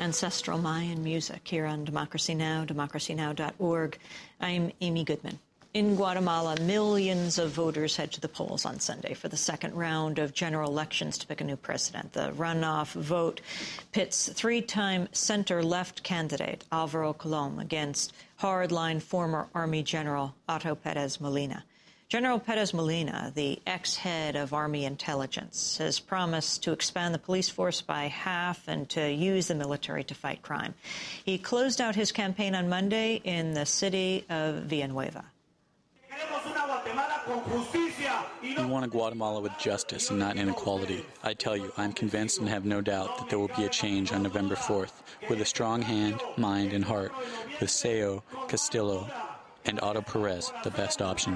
ancestral Mayan music here on Democracy Now!, democracynow.org. I'm Amy Goodman. In Guatemala, millions of voters head to the polls on Sunday for the second round of general elections to pick a new president. The runoff vote pits three-time center-left candidate Alvaro Colom against hardline former Army General Otto Perez Molina. General Perez Molina, the ex-head of Army intelligence, has promised to expand the police force by half and to use the military to fight crime. He closed out his campaign on Monday in the city of Villanueva. We want a Guatemala with justice and not inequality. I tell you, I'm convinced and have no doubt that there will be a change on November 4th, with a strong hand, mind, and heart, with Seo, Castillo, and Otto Perez the best option.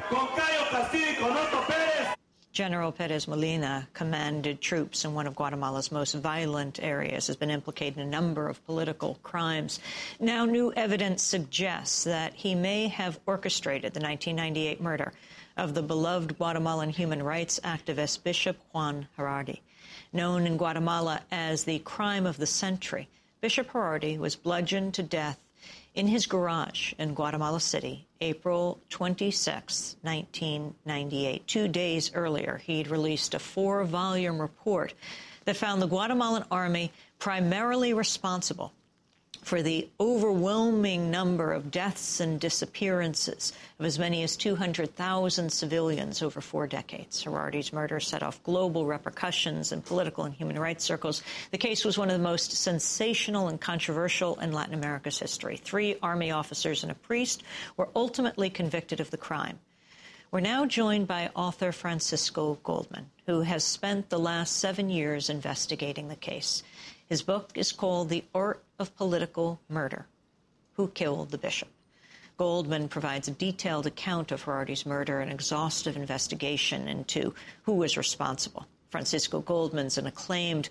General Perez Molina commanded troops in one of Guatemala's most violent areas, has been implicated in a number of political crimes. Now new evidence suggests that he may have orchestrated the 1998 murder of the beloved Guatemalan human rights activist Bishop Juan Gerardi. Known in Guatemala as the crime of the century, Bishop Gerardi was bludgeoned to death in his garage in Guatemala City, April 26, 1998. 2 days earlier, he'd released a 4-volume report that found the Guatemalan army primarily responsible for the overwhelming number of deaths and disappearances of as many as 200,000 civilians over 4 decades. Gerardi's murder set off global repercussions in political and human rights circles. The case was one of the most sensational and controversial in Latin America's history. 3 army officers and a priest were ultimately convicted of the crime. We're now joined by author Francisco Goldman, who has spent the last 7 years investigating the case. His book is called The Art of Political Murder: Who Killed the Bishop? Goldman provides a detailed account of Gerardi's murder, an exhaustive investigation into who was responsible. Francisco Goldman's an acclaimed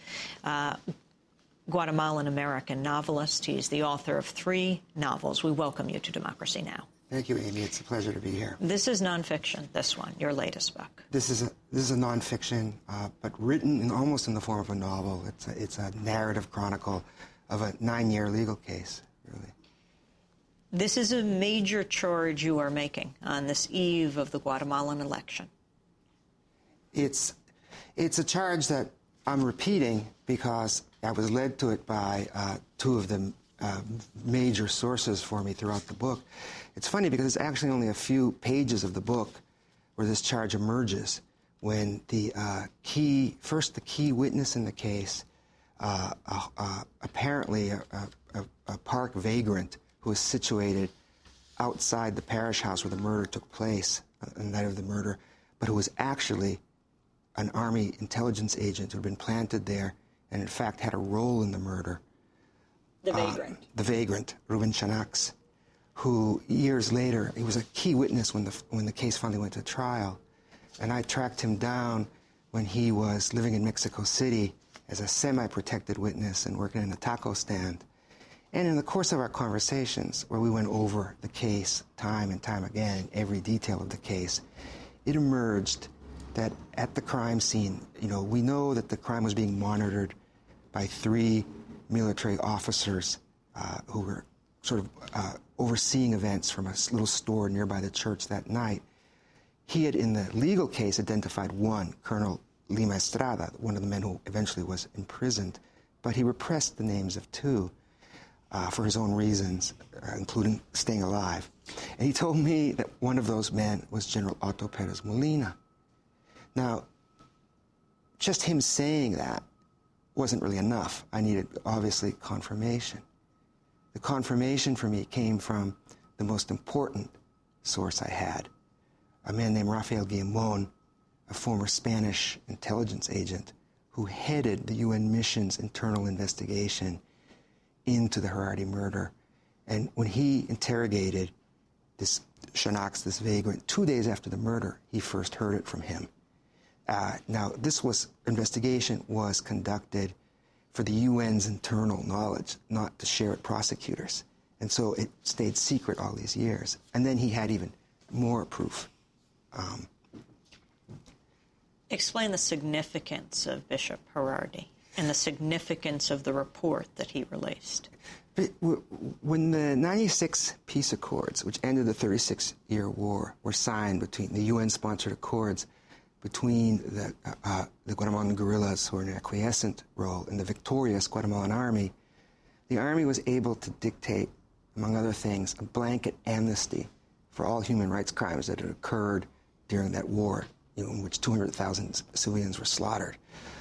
Guatemalan-American novelist. He's the author of 3 novels. We welcome you to Democracy Now! Thank you, Amy. It's a pleasure to be here. This is nonfiction, this one, your latest book. This is a nonfiction, but written almost in the form of a novel. It's a narrative chronicle of a 9-year legal case, really. This is a major charge you are making on this eve of the Guatemalan election. It's a charge that I'm repeating because I was led to it by 2 of the major sources for me throughout the book. It's funny because it's actually only a few pages of the book where this charge emerges, when the key witness in the case, apparently a park vagrant who was situated outside the parish house where the murder took place on the night of the murder, but who was actually an Army intelligence agent who had been planted there and in fact had a role in the murder. The vagrant. The vagrant, Ruben Chanax, who years later, he was a key witness when the case finally went to trial. And I tracked him down when he was living in Mexico City as a semi-protected witness and working in a taco stand. And in the course of our conversations, where we went over the case time and time again, every detail of the case, it emerged that at the crime scene, we know that the crime was being monitored by 3 military officers who were sort of overseeing events from a little store nearby the church that night. He had, in the legal case, identified one, Colonel Lima Estrada, one of the men who eventually was imprisoned, but he repressed the names of 2 for his own reasons, including staying alive. And he told me that one of those men was General Otto Perez Molina. Now, just him saying that wasn't really enough. I needed, obviously, confirmation. The confirmation for me came from the most important source I had, a man named Rafael Guillamon, a former Spanish intelligence agent who headed the UN mission's internal investigation into the Gerardi murder. And when he interrogated this Chanax, this vagrant, 2 days after the murder, he first heard it from him. Now, investigation was conducted for the UN's internal knowledge, not to share with prosecutors. And so it stayed secret all these years. And then he had even more proof. Explain the significance of Bishop Gerardi. and the significance of the report that he released. But when the 96 peace accords, which ended the 36-year war, were signed between the UN-sponsored accords between the Guatemalan guerrillas, who were in an acquiescent role, and the victorious Guatemalan army, the army was able to dictate, among other things, a blanket amnesty for all human rights crimes that had occurred during that war, in which 200,000 civilians were slaughtered.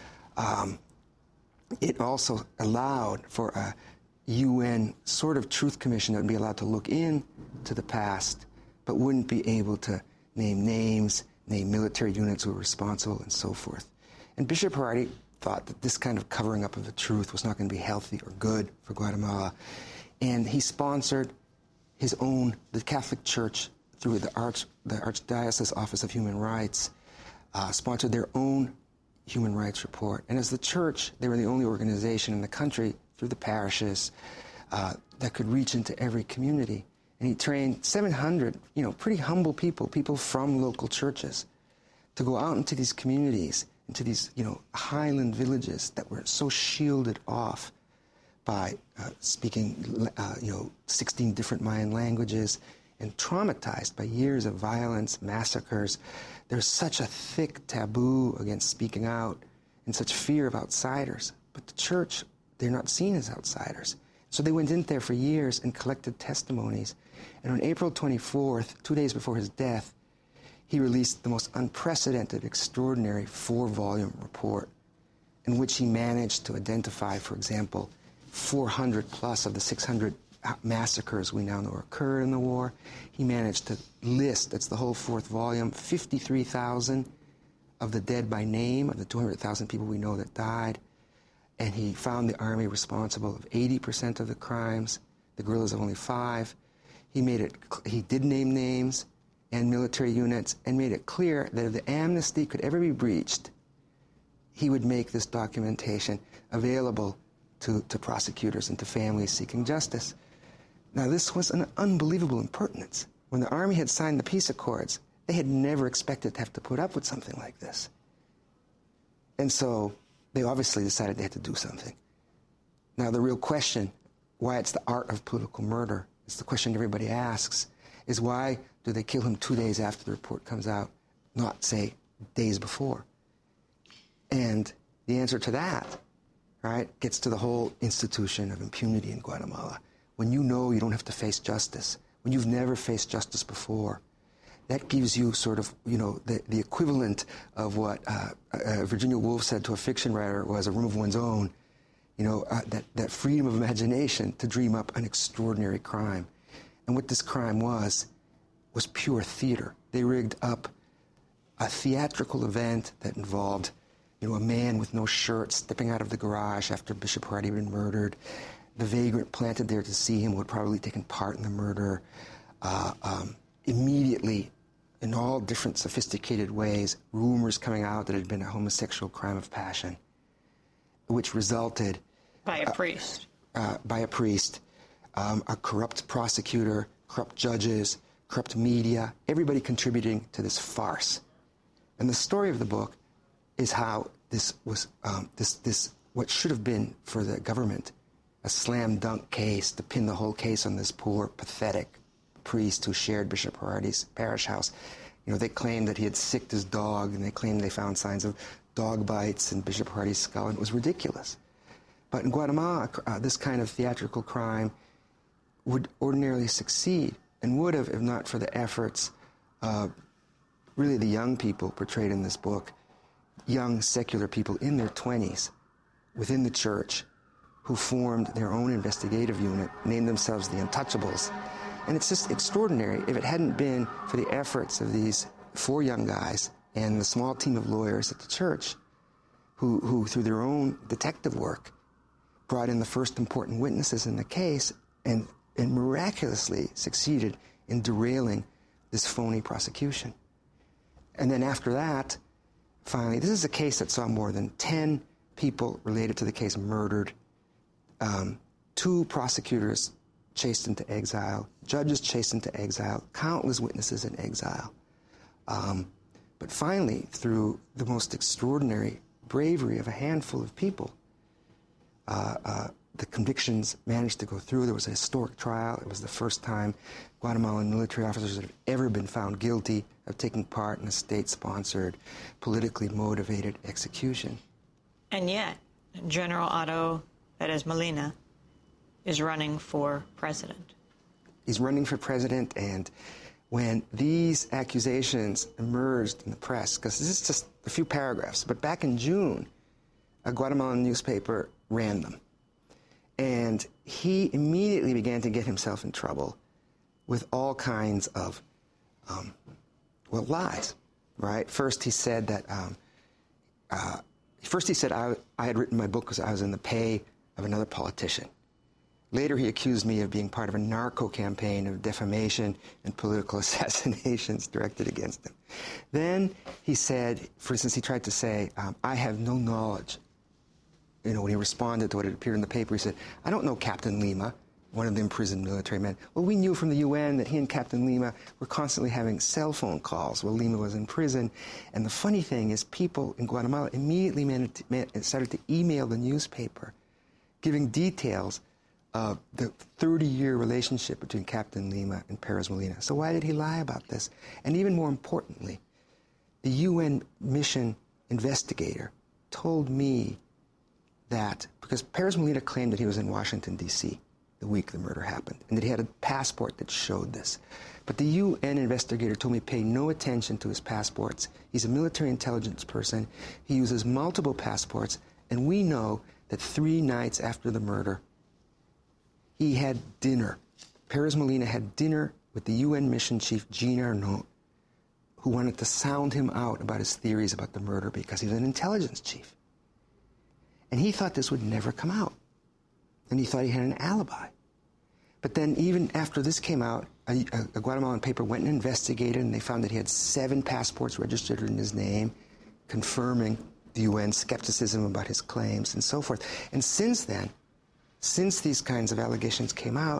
It also allowed for a UN sort of truth commission that would be allowed to look into the past, but wouldn't be able to name names, name military units who were responsible, and so forth. And Bishop Harari thought that this kind of covering up of the truth was not going to be healthy or good for Guatemala. And he sponsored his own, the Catholic Church, through the Archdiocese Office of Human Rights, sponsored their own human rights report. And as the church, they were the only organization in the country, through the parishes, that could reach into every community. And he trained 700, pretty humble people from local churches, to go out into these communities, into these, highland villages that were so shielded off by speaking, 16 different Mayan languages, and traumatized by years of violence, massacres. There's such a thick taboo against speaking out and such fear of outsiders. But the church, they're not seen as outsiders. So they went in there for years and collected testimonies. And on April 24th, 2 days before his death, he released the most unprecedented, extraordinary 4-volume report in which he managed to identify, for example, 400 plus of the 600 massacres we now know occurred in the war. He managed to list, that's the whole 4th volume, 53,000 of the dead by name, of the 200,000 people we know that died. And he found the army responsible of 80% of the crimes, the guerrillas of only 5%. He did name names and military units, and made it clear that if the amnesty could ever be breached, he would make this documentation available to prosecutors and to families seeking justice. Now, this was an unbelievable impertinence. When the army had signed the peace accords, they had never expected to have to put up with something like this. And so they obviously decided they had to do something. Now, the real question, why it's the art of political murder, it's the question everybody asks, is why do they kill him 2 days after the report comes out, not, say, days before? And the answer to that, right, gets to the whole institution of impunity in Guatemala. When you know you don't have to face justice, when you've never faced justice before, that gives you sort of, the equivalent of what Virginia Woolf said to a fiction writer was a room of one's own, that freedom of imagination to dream up an extraordinary crime. And what this crime was pure theater. They rigged up a theatrical event that involved, a man with no shirt stepping out of the garage after Bishop Harari had been murdered. The vagrant planted there to see him who had probably taken part in the murder. Immediately, in all different sophisticated ways, rumors coming out that it had been a homosexual crime of passion, which resulted... By a priest. A corrupt prosecutor, corrupt judges, corrupt media, everybody contributing to this farce. And the story of the book is how this was, what should have been for the government a slam dunk case to pin the whole case on this poor, pathetic priest who shared Bishop Harari's parish house. They claimed that he had sicked his dog, and they claimed they found signs of dog bites in Bishop Harari's skull, and it was ridiculous. But in Guatemala, this kind of theatrical crime would ordinarily succeed, and would have if not for the efforts of really the young people portrayed in this book, young secular people in their 20s within the church who formed their own investigative unit, named themselves the Untouchables. And it's just extraordinary. If it hadn't been for the efforts of these 4 young guys and the small team of lawyers at the church who through their own detective work, brought in the first important witnesses in the case and miraculously succeeded in derailing this phony prosecution. And then after that, finally, this is a case that saw more than 10 people related to the case murdered, 2 prosecutors chased into exile, judges chased into exile, countless witnesses in exile. But finally, through the most extraordinary bravery of a handful of people, The convictions managed to go through. There was a historic trial. It was the first time Guatemalan military officers had ever been found guilty of taking part in a state-sponsored, politically motivated execution. And yet, General Otto Perez Molina is running for president. He's running for president, and when these accusations emerged in the press, because this is just a few paragraphs, but back in June, a Guatemalan newspaper ran them. And he immediately began to get himself in trouble with all kinds of, lies, right? First he said that, I had written my book because I was in the pay of another politician. Later he accused me of being part of a narco campaign of defamation and political assassinations directed against him. Then he said, for instance, he tried to say, I have no knowledge. You know, when he responded to what had appeared in the paper, he said, I don't know Captain Lima, one of the imprisoned military men. Well, we knew from the UN that he and Captain Lima were constantly having cell phone calls while Lima was in prison. And the funny thing is people in Guatemala immediately started to email the newspaper, giving details of the 30-year relationship between Captain Lima and Perez Molina. So why did he lie about this? And even more importantly, the UN mission investigator told me that, because Perez Molina claimed that he was in Washington, D.C. the week the murder happened, and that he had a passport that showed this. But the UN investigator told me pay no attention to his passports. He's a military intelligence person. He uses multiple passports, and we know that 3 nights after the murder, he had dinner. Perez Molina had dinner with the UN mission chief, Jean Arnault, who wanted to sound him out about his theories about the murder because he was an intelligence chief. And he thought this would never come out. And he thought he had an alibi. But then even after this came out, a Guatemalan paper went and investigated, and they found that he had 7 passports registered in his name, confirming the UN's skepticism about his claims and so forth. And since then, since these kinds of allegations came out,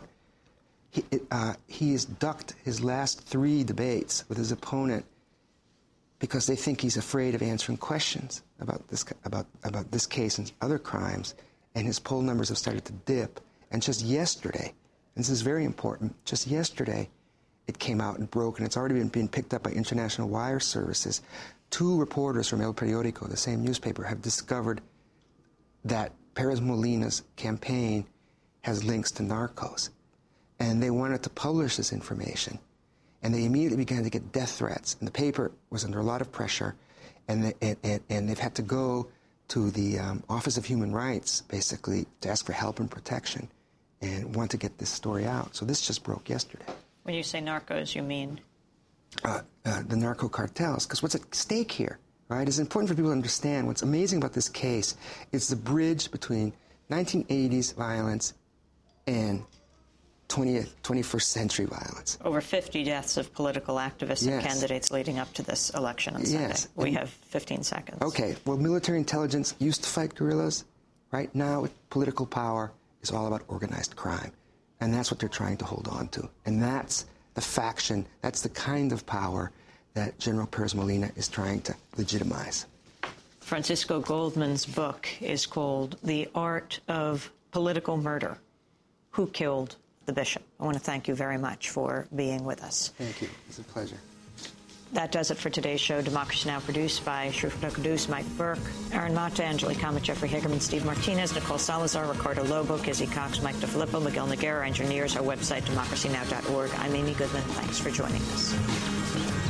he has ducked his last 3 debates with his opponent because they think he's afraid of answering questions about this case and other crimes, and his poll numbers have started to dip. And just yesterday, and this is very important, just yesterday it came out and broke, and it's already been picked up by international wire services. 2 reporters from El Periódico, the same newspaper, have discovered that Perez Molina's campaign has links to narcos, and they wanted to publish this information. And they immediately began to get death threats. And the paper was under a lot of pressure. And they've had to go to the Office of Human Rights, basically, to ask for help and protection and want to get this story out. So this just broke yesterday. When you say narcos, you mean? The narco cartels. Because what's at stake here, right? It's important for people to understand what's amazing about this case is the bridge between 1980s violence and 21st century violence. Over 50 deaths of political activists and candidates leading up to this election on Sunday. We have 15 seconds. Okay. Well, military intelligence used to fight guerrillas. Right now, political power is all about organized crime. And that's what they're trying to hold on to. And that's the faction, that's the kind of power that General Perez Molina is trying to legitimize. Francisco Goldman's book is called The Art of Political Murder. Who Killed the Bishop? I want to thank you very much for being with us. Thank you. It's a pleasure. That does it for today's show. Democracy Now! Produced by Shrufna Kudus, Mike Burke, Aaron Mata, Angelique Kamet, Jeffrey Hagerman, Steve Martinez, Nicole Salazar, Ricardo Lobo, Kizzy Cox, Mike DeFilippo, Miguel Noguera, engineers, our website, democracynow.org. I'm Amy Goodman. Thanks for joining us.